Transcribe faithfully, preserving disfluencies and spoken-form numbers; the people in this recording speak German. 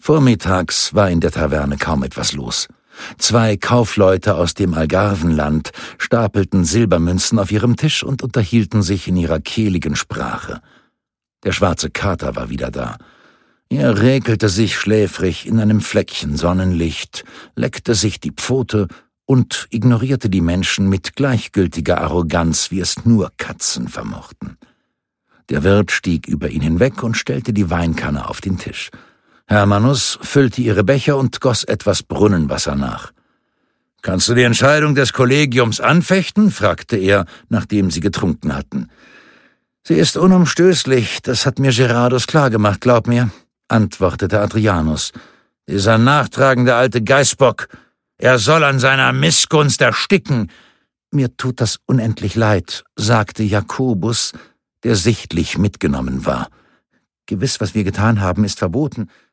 Vormittags war in der Taverne kaum etwas los. Zwei Kaufleute aus dem Algarvenland stapelten Silbermünzen auf ihrem Tisch und unterhielten sich in ihrer kehligen Sprache. Der schwarze Kater war wieder da. Er räkelte sich schläfrig in einem Fleckchen Sonnenlicht, leckte sich die Pfote und ignorierte die Menschen mit gleichgültiger Arroganz, wie es nur Katzen vermochten. Der Wirt stieg über ihn hinweg und stellte die Weinkanne auf den Tisch. Hermanus füllte ihre Becher und goss etwas Brunnenwasser nach. »Kannst du die Entscheidung des Kollegiums anfechten?« fragte er, nachdem sie getrunken hatten. »Sie ist unumstößlich, das hat mir Gerardus klargemacht, glaub mir«, antwortete Adrianus. »Dieser nachtragende alte Geißbock, er soll an seiner Missgunst ersticken.« »Mir tut das unendlich leid«, sagte Jakobus, der sichtlich mitgenommen war. »Gewiss, was wir getan haben, ist verboten.